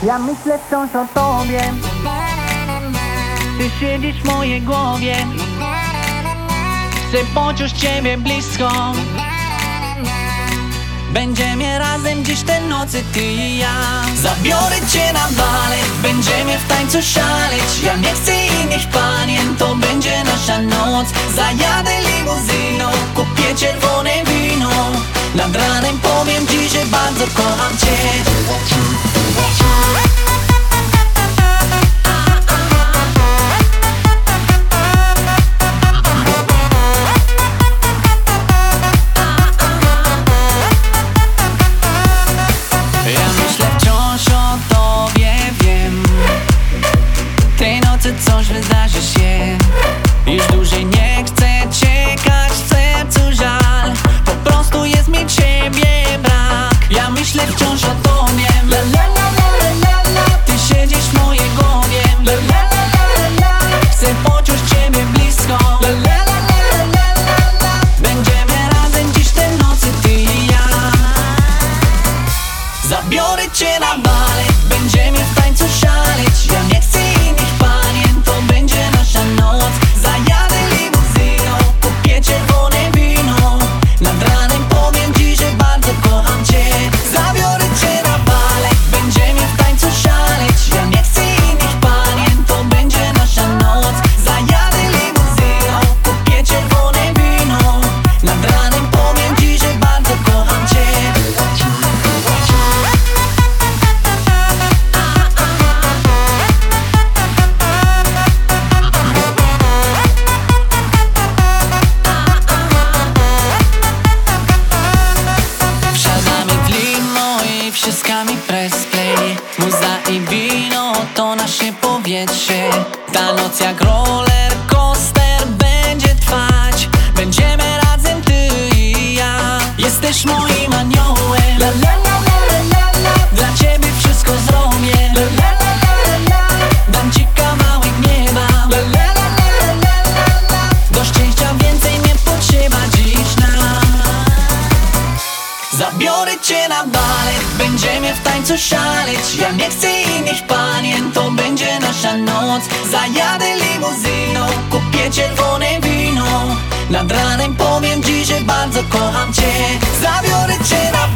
Ja myślę wciąż o tobie. Ty siedzisz w mojej głowie. Chcę poczuć ciebie blisko. Będziemy razem dziś te nocy, ty i ja. Zabiorę cię na balet, będziemy w tańcu szaleć. Ja nie chcę innych panien, to będzie nasza noc. Zajadę limuzyną, kupię czerwone wino. Nad ranem powiem ci, że bardzo kocham cię. Coś wydarzy się. Już dłużej nie chcę czekać, w sercu żal. Po prostu jest mi ciebie brak. Ja myślę wciąż o tobie. La la la la la la. Ty siedzisz w mojej głowie. La la la la la. Chcę poczuć ciebie blisko. La la la la la la la. Będziemy razem dziś te nocy, ty i ja. Zabiorę cię na balet, będziemy w tańcu szaleć. Ja nie chcę innych panien, to będzie nasza noc. Zajadę limuzyną, kupię czerwone wino. Nad ranem powiem ci, że bardzo kocham cię. Zabiorę cię na balet, będziemy w tańcu szaleć. Ja nie chcę innych panien, to będzie nasza noc. Zajadę limuzyną, kupię czerwone wino. Nad ranem powiem ci, że bardzo kocham cię. Wszystkami press play. Muza i wino to nasze powietrze. Ta noc jak roller coaster będzie trwać. Będziemy razem ty i ja. Jesteś moim aniołem. La la la la la la. Dla ciebie wszystko zrobię. La la la la la. Dam ci kawałek nieba. La la la la la la la. Do szczęścia więcej nie potrzeba dziś nam. Zabiorę cię na balet, będziemy w tańcu szaleć. Ja nie chcę innych panien, to będzie nasza noc. Zajadę limuzyną, kupię czerwone wino. Nad ranem powiem ci, że bardzo kocham cię. Zabiorę cię na